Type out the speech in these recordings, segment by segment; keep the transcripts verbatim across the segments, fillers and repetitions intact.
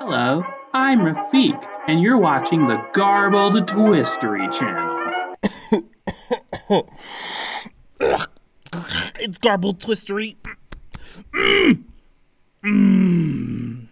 Hello, I'm Rafiq, and you're watching the Garbled Twistery channel. It's Garbled Twistery. Mm. Mm.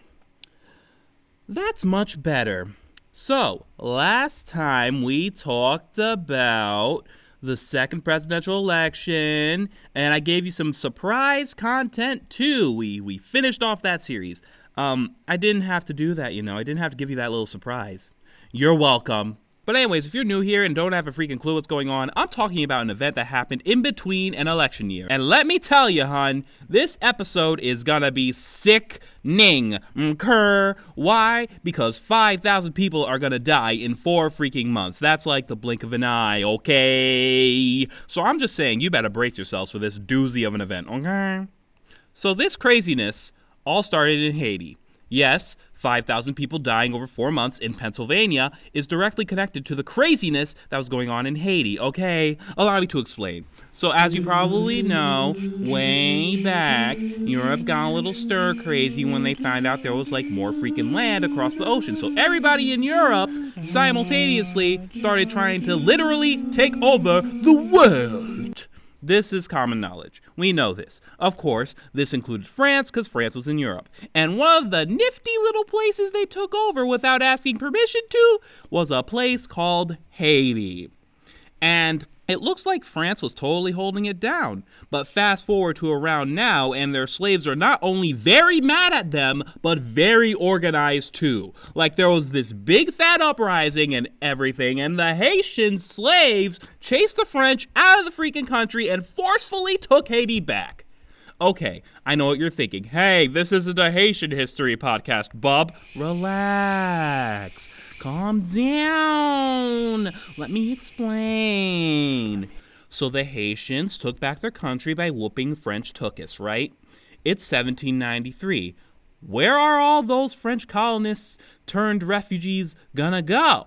That's much better. So, last time we talked about the second presidential election, and I gave you some surprise content too. We we finished off that series. Um, I didn't have to do that, you know. I didn't have to give you that little surprise. You're welcome. But anyways, if you're new here and don't have a freaking clue what's going on, I'm talking about an event that happened in between an election year. And let me tell you, hun, this episode is gonna be sickening. Mkr. Why? Because five thousand people are gonna die in four freaking months. That's like the blink of an eye, okay? So I'm just saying, you better brace yourselves for this doozy of an event, okay? So this craziness all started in Haiti. Yes, five thousand people dying over four months in Pennsylvania is directly connected to the craziness that was going on in Haiti, okay? Allow me to explain. So as you probably know, way back, Europe got a little stir crazy when they found out there was like more freaking land across the ocean. So everybody in Europe simultaneously started trying to literally take over the world. This is common knowledge. We know this. Of course, this included France because France was in Europe. And one of the nifty little places they took over without asking permission to was a place called Haiti. And it looks like France was totally holding it down. But fast forward to around now, and their slaves are not only very mad at them, but very organized too. Like there was this big fat uprising and everything, and the Haitian slaves chased the French out of the freaking country and forcefully took Haiti back. Okay, I know what you're thinking. Hey, this isn't a Haitian history podcast, bub. Relax. Calm down. Let me explain. So the Haitians took back their country by whooping French took-us, right? It's seventeen ninety-three. Where are all those French colonists turned refugees gonna go?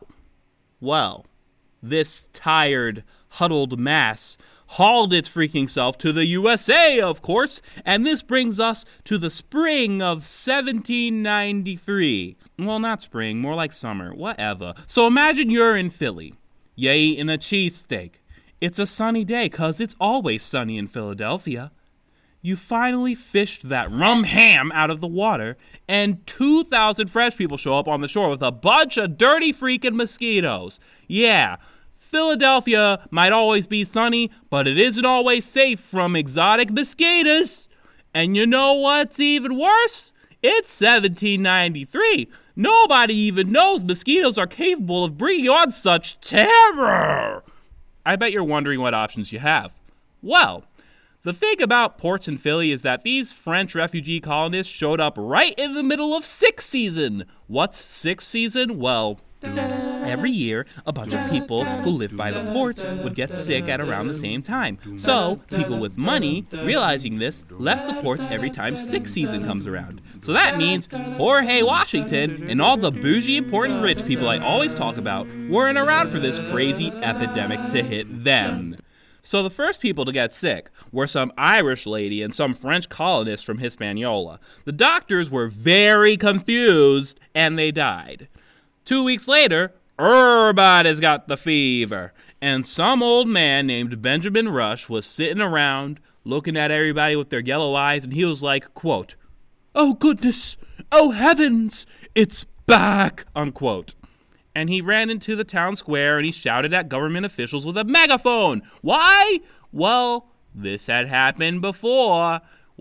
Well, this tired, huddled mass hauled its freaking self to the U S A, of course, and this brings us to the spring of seventeen ninety-three. Well, not spring, more like summer, whatever. So imagine you're in Philly. You eating a cheesesteak. It's a sunny day, cause it's always sunny in Philadelphia. You finally fished that rum ham out of the water, and two thousand fresh people show up on the shore with a bunch of dirty freaking mosquitoes. Yeah, Philadelphia might always be sunny, but it isn't always safe from exotic mosquitoes. And you know what's even worse? It's seventeen ninety-three. Nobody even knows mosquitoes are capable of bringing on such terror. I bet you're wondering what options you have. Well, the thing about ports in Philly is that these French refugee colonists showed up right in the middle of sixth season. What's sixth season? Well, every year, a bunch of people who lived by the ports would get sick at around the same time. So, people with money, realizing this, left the ports every time sixth season comes around. So that means Jorge Washington and all the bougie, important rich people I always talk about weren't around for this crazy epidemic to hit them. So the first people to get sick were some Irish lady and some French colonists from Hispaniola. The doctors were very confused, and they died. Two weeks later, everybody's got the fever. And some old man named Benjamin Rush was sitting around, looking at everybody with their yellow eyes, and he was like, quote, "Oh goodness, oh heavens, it's back," unquote. And he ran into the town square and he shouted at government officials with a megaphone. Why? Well, this had happened before,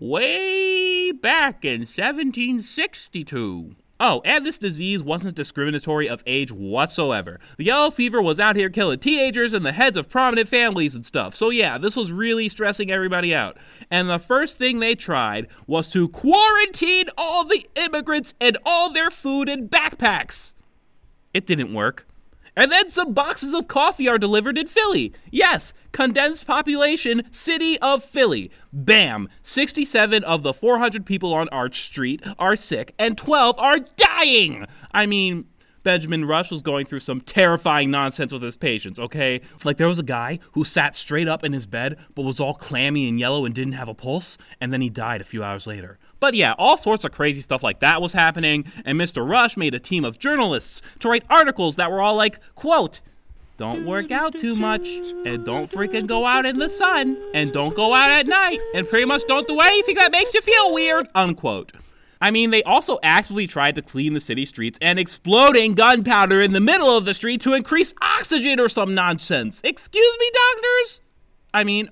way back in seventeen sixty-two. Oh, and this disease wasn't discriminatory of age whatsoever. The yellow fever was out here killing teenagers and the heads of prominent families and stuff. So yeah, this was really stressing everybody out. And the first thing they tried was to quarantine all the immigrants and all their food in backpacks. It didn't work. And then some boxes of coffee are delivered in Philly. Yes, condensed population, city of Philly. Bam, sixty-seven of the four hundred people on Arch Street are sick and twelve are dying. I mean, Benjamin Rush was going through some terrifying nonsense with his patients, okay? Like there was a guy who sat straight up in his bed but was all clammy and yellow and didn't have a pulse, and then he died a few hours later. But yeah, all sorts of crazy stuff like that was happening, and Mister Rush made a team of journalists to write articles that were all like, quote, "Don't work out too much, and don't freaking go out in the sun, and don't go out at night, and pretty much don't do anything that makes you feel weird," unquote. I mean, they also actively tried to clean the city streets and exploding gunpowder in the middle of the street to increase oxygen or some nonsense. Excuse me, doctors? I mean,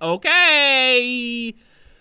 okay.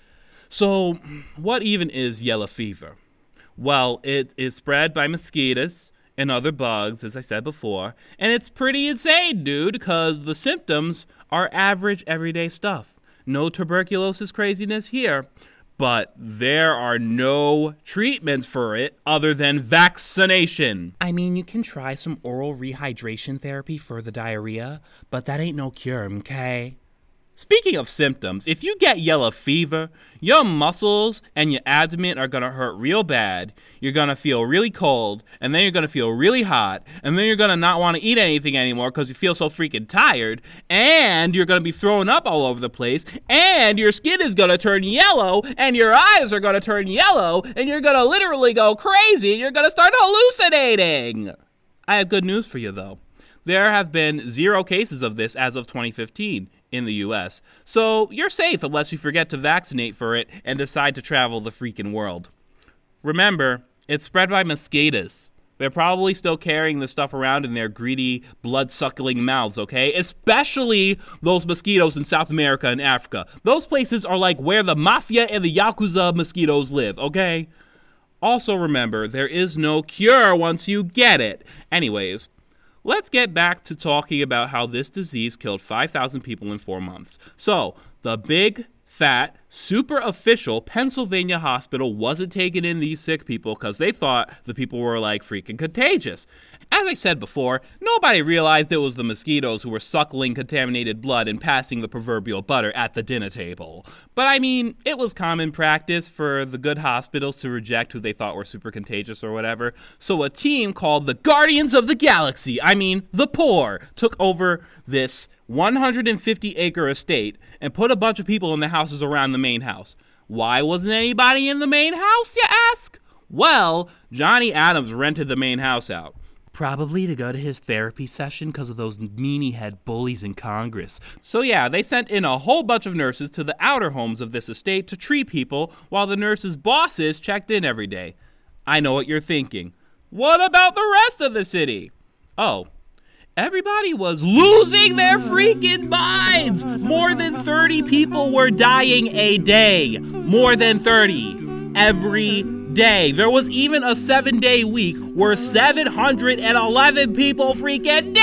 So, what even is yellow fever? Well, it is spread by mosquitoes and other bugs, as I said before, and it's pretty insane, dude, because the symptoms are average, everyday stuff. No tuberculosis craziness here. But there are no treatments for it other than vaccination. I mean, you can try some oral rehydration therapy for the diarrhea, but that ain't no cure, okay? Speaking of symptoms, if you get yellow fever, your muscles and your abdomen are going to hurt real bad. You're going to feel really cold, and then you're going to feel really hot, and then you're going to not want to eat anything anymore because you feel so freaking tired, and you're going to be throwing up all over the place, and your skin is going to turn yellow, and your eyes are going to turn yellow, and you're going to literally go crazy, and you're going to start hallucinating. I have good news for you, though. There have been zero cases of this as of twenty fifteen in the U S, so you're safe unless you forget to vaccinate for it and decide to travel the freaking world. Remember, it's spread by mosquitoes. They're probably still carrying the stuff around in their greedy, blood-suckling mouths, okay? Especially those mosquitoes in South America and Africa. Those places are like where the mafia and the Yakuza mosquitoes live, okay? Also remember, there is no cure once you get it. Anyways, let's get back to talking about how this disease killed five thousand people in four months. So, the big, fat, super official Pennsylvania hospital wasn't taking in these sick people because they thought the people were like freaking contagious. As I said before, nobody realized it was the mosquitoes who were suckling contaminated blood and passing the proverbial butter at the dinner table. But I mean, it was common practice for the good hospitals to reject who they thought were super contagious or whatever. So a team called the Guardians of the Galaxy, I mean, the poor, took over this one hundred fifty acre estate and put a bunch of people in the houses around the main house. Why wasn't anybody in the main house, you ask? Well, Johnny Adams rented the main house out. Probably to go to his therapy session because of those meanie-head bullies in Congress. So yeah, they sent in a whole bunch of nurses to the outer homes of this estate to treat people while the nurses' bosses checked in every day. I know what you're thinking. What about the rest of the city? Oh, everybody was losing their freaking minds! More than thirty people were dying a day. More than thirty. Every day. There was even a seven-day week where seven hundred eleven people freaking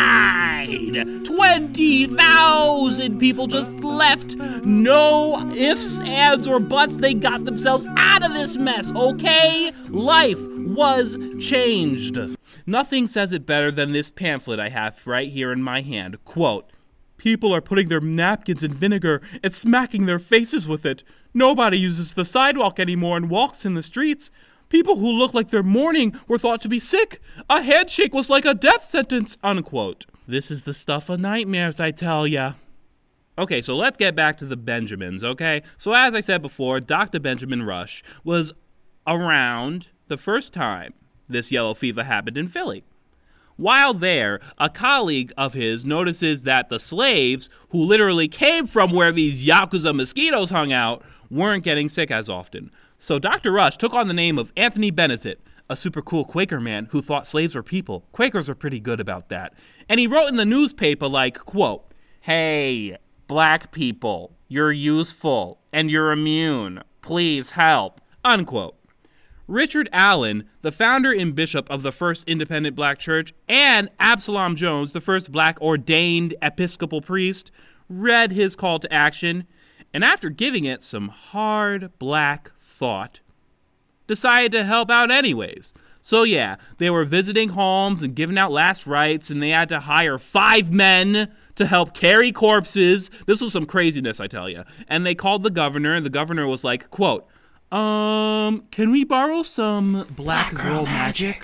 died! twenty thousand people just left. No ifs, ands, or buts. They got themselves out of this mess, okay? Life was changed. Nothing says it better than this pamphlet I have right here in my hand. Quote, "People are putting their napkins in vinegar and smacking their faces with it. Nobody uses the sidewalk anymore and walks in the streets. People who look like they're mourning were thought to be sick. A handshake was like a death sentence," unquote. This is the stuff of nightmares, I tell ya. Okay, so let's get back to the Benjamins, okay? So as I said before, Doctor Benjamin Rush was around the first time this yellow fever happened in Philly. While there, a colleague of his notices that the slaves, who literally came from where these Yakuza mosquitoes hung out, weren't getting sick as often. So Doctor Rush took on the name of Anthony Benezet, a super cool Quaker man who thought slaves were people. Quakers are pretty good about that. And he wrote in the newspaper like, quote, "Hey, black people, you're useful and you're immune. Please help," unquote. Richard Allen, the founder and bishop of the first independent black church, and Absalom Jones, the first black ordained Episcopal priest, read his call to action, and after giving it some hard black thought, decided to help out anyways. So yeah, they were visiting homes and giving out last rites, and they had to hire five men to help carry corpses. This was some craziness, I tell you. And they called the governor, and the governor was like, quote, Um, can we borrow some black, black girl, girl magic? magic?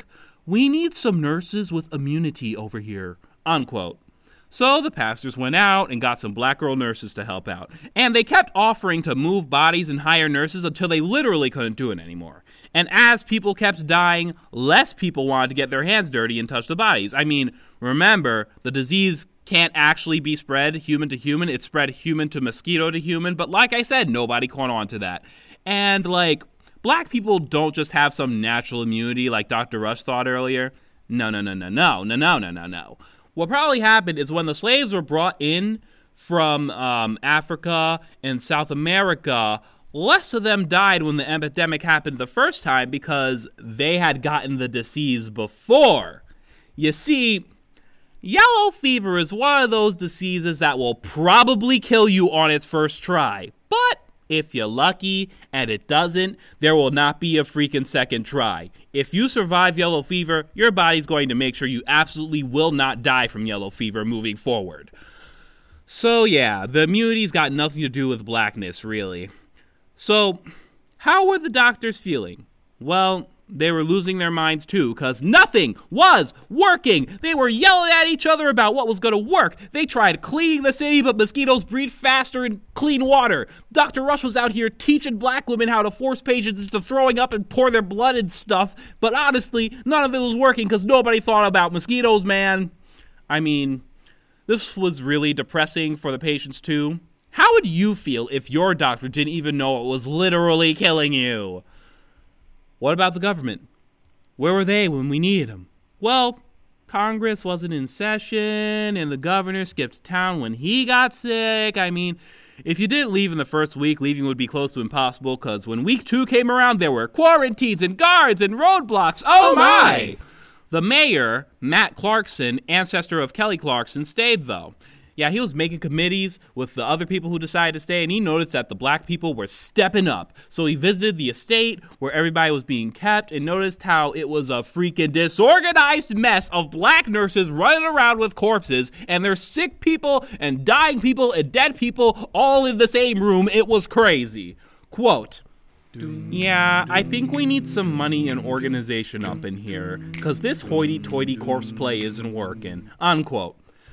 We need some nurses with immunity over here, unquote. So the pastors went out and got some black girl nurses to help out. And they kept offering to move bodies and hire nurses until they literally couldn't do it anymore. And as people kept dying, less people wanted to get their hands dirty and touch the bodies. I mean, remember, the disease can't actually be spread human to human. It's spread human to mosquito to human. But like I said, nobody caught on to that. And like, black people don't just have some natural immunity like Doctor Rush thought earlier. No, no, no, no, no, no, no, no, no, no. What probably happened is when the slaves were brought in from um, Africa and South America, less of them died when the epidemic happened the first time because they had gotten the disease before. You see, yellow fever is one of those diseases that will probably kill you on its first try. But if you're lucky and it doesn't, there will not be a freaking second try. If you survive yellow fever, your body's going to make sure you absolutely will not die from yellow fever moving forward. So yeah, the immunity's got nothing to do with blackness, really. So, how were the doctors feeling? Well, they were losing their minds too, because nothing was working. They were yelling at each other about what was going to work. They tried cleaning the city, but mosquitoes breed faster in clean water. Doctor Rush was out here teaching black women how to force patients into throwing up and pour their blood and stuff, but honestly, none of it was working because nobody thought about mosquitoes, man. I mean, this was really depressing for the patients too. How would you feel if your doctor didn't even know it was literally killing you? What about the government? Where were they when we needed them? Well, Congress wasn't in session, and the governor skipped town when he got sick. I mean, if you didn't leave in the first week, leaving would be close to impossible, because when week two came around, there were quarantines and guards and roadblocks. Oh, my! The mayor, Matt Clarkson, ancestor of Kelly Clarkson, stayed, though. Yeah, he was making committees with the other people who decided to stay, and he noticed that the black people were stepping up. So he visited the estate where everybody was being kept and noticed how it was a freaking disorganized mess of black nurses running around with corpses, and there's sick people and dying people and dead people all in the same room. It was crazy. Quote, yeah, I think we need some money and organization up in here, because this hoity-toity corpse play isn't working. Unquote.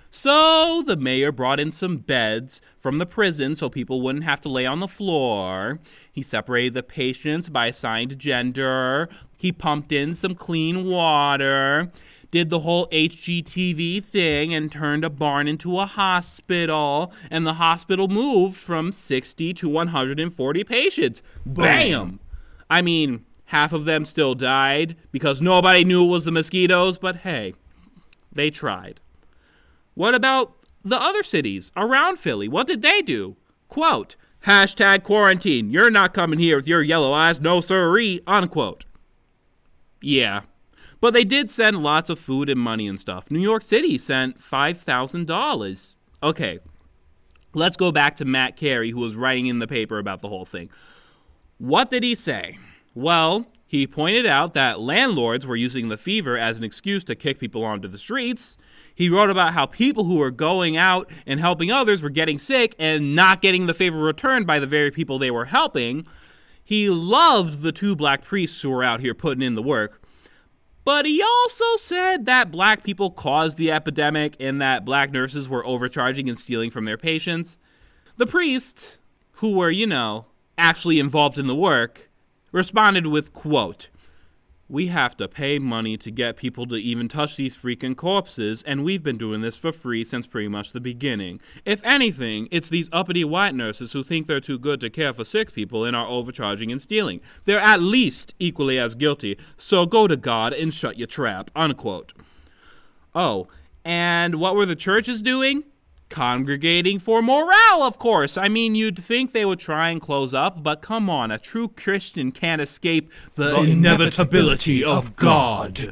So the mayor brought in some beds from the prison so people wouldn't have to lay on the floor. He separated the patients by assigned gender. He pumped in some clean water, did the whole H G T V thing, and turned a barn into a hospital. And the hospital moved from sixty to one hundred forty patients. Bam! I mean, half of them still died because nobody knew it was the mosquitoes, but hey, they tried. What about the other cities around Philly? What did they do? Quote, hashtag quarantine. You're not coming here with your yellow eyes, no sirree, unquote. Yeah, but they did send lots of food and money and stuff. New York City sent five thousand dollars. Okay, let's go back to Matt Carey, who was writing in the paper about the whole thing. What did he say? Well, he pointed out that landlords were using the fever as an excuse to kick people onto the streets. He wrote about how people who were going out and helping others were getting sick and not getting the favor returned by the very people they were helping. He loved the two black priests who were out here putting in the work. But he also said that black people caused the epidemic and that black nurses were overcharging and stealing from their patients. The priests, who were, you know, actually involved in the work, responded with, quote, we have to pay money to get people to even touch these freaking corpses, and we've been doing this for free since pretty much the beginning. If anything, it's these uppity white nurses who think they're too good to care for sick people and are overcharging and stealing. They're at least equally as guilty, so go to God and shut your trap, unquote. Oh, and what were the churches doing? Congregating for morale, of course. I mean, you'd think they would try and close up, but come on, a true Christian can't escape the, the inevitability of God.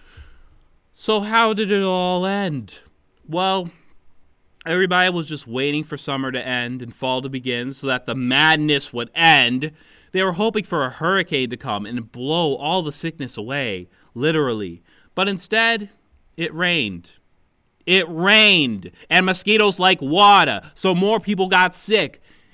So how did it all end? Well, everybody was just waiting for summer to end and fall to begin so that the madness would end. They were hoping for a hurricane to come and blow all the sickness away, literally. But instead, it rained. It rained, and mosquitoes like water, so more people got sick.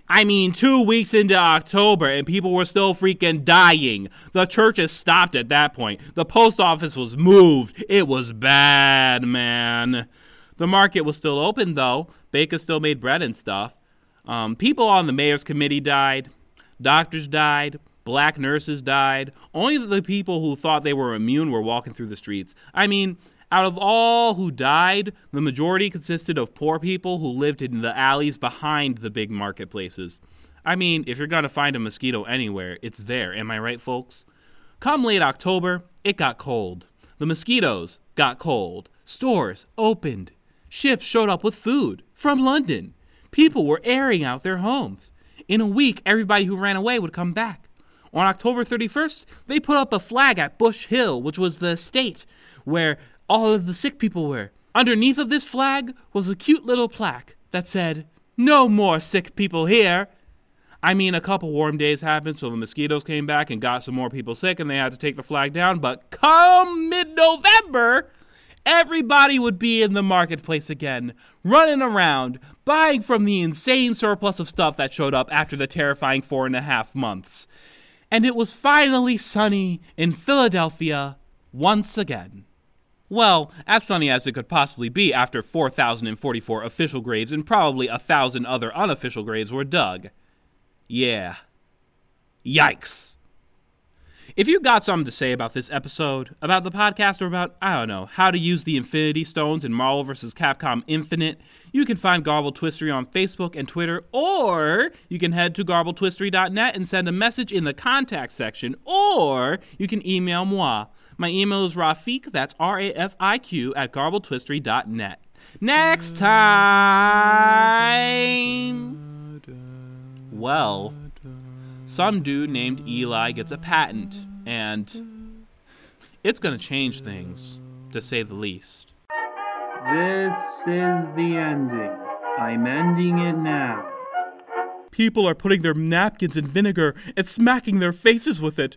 I mean, two weeks into October and people were still freaking dying. The churches stopped at that point. The post office was moved. It was bad, man. The market was still open, though. Bakers still made bread and stuff. Um, people on the mayor's committee died. Doctors died. Black nurses died. Only the people who thought they were immune were walking through the streets. I mean, out of all who died, the majority consisted of poor people who lived in the alleys behind the big marketplaces. I mean, if you're gonna find a mosquito anywhere, it's there, am I right, folks? Come late October, it got cold. The mosquitoes got cold. Stores opened. Ships showed up with food from London. People were airing out their homes. In a week, everybody who ran away would come back. On October thirty-first, they put up a flag at Bush Hill, which was the estate where all of the sick people were. Underneath of this flag was a cute little plaque that said, "No more sick people here." I mean, a couple warm days happened, so the mosquitoes came back and got some more people sick, and they had to take the flag down. But come mid-November, everybody would be in the marketplace again, running around, buying from the insane surplus of stuff that showed up after the terrifying four and a half months. And it was finally sunny in Philadelphia once again. Well, as sunny as it could possibly be after four thousand forty-four official graves and probably a thousand other unofficial graves were dug. Yeah. Yikes. If you got something to say about this episode, about the podcast, or about, I don't know, how to use the Infinity Stones in Marvel versus. Capcom Infinite, you can find Garbled Twistery on Facebook and Twitter, or you can head to garbled twistery dot net and send a message in the contact section, or you can email moi. My email is Rafiq, that's R A F I Q, at garbled twistery dot net. Next time, well, some dude named Eli gets a patent, and it's gonna change things, to say the least. This is the ending. I'm ending it now. People are putting their napkins in vinegar and smacking their faces with it.